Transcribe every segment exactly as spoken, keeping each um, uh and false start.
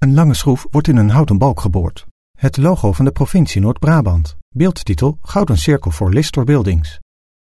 Een lange schroef wordt in een houten balk geboord. Het logo van de provincie Noord-Brabant. Beeldtitel Gouden cirkel voor Listor Buildings.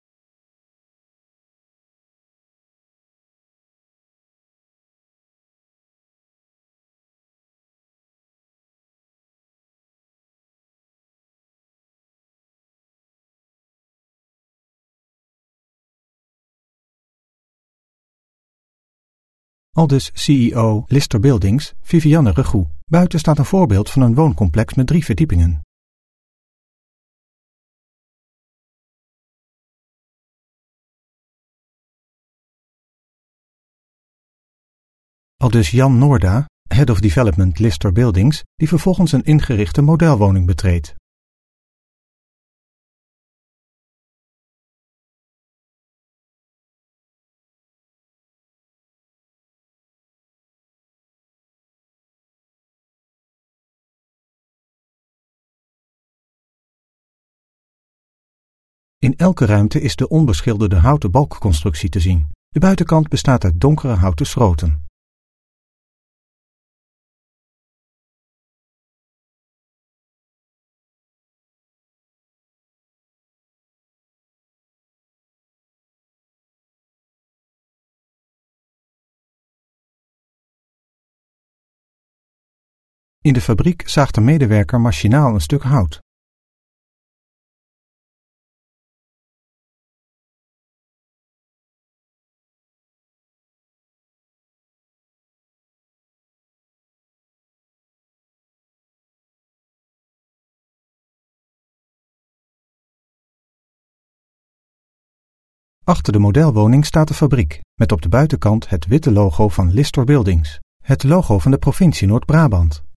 Aldus C E O Listor Buildings, Vivianne Regoe. Buiten staat een voorbeeld van een wooncomplex met drie verdiepingen. Aldus Jan Noorda, Head of Development Listor Buildings, die vervolgens een ingerichte modelwoning betreedt. In elke ruimte is de onbeschilderde houten balkconstructie te zien. De buitenkant bestaat uit donkere houten schroten. In de fabriek zaagt een medewerker machinaal een stuk hout. Achter de modelwoning staat de fabriek, met op de buitenkant het witte logo van Listor Buildings, het logo van de provincie Noord-Brabant.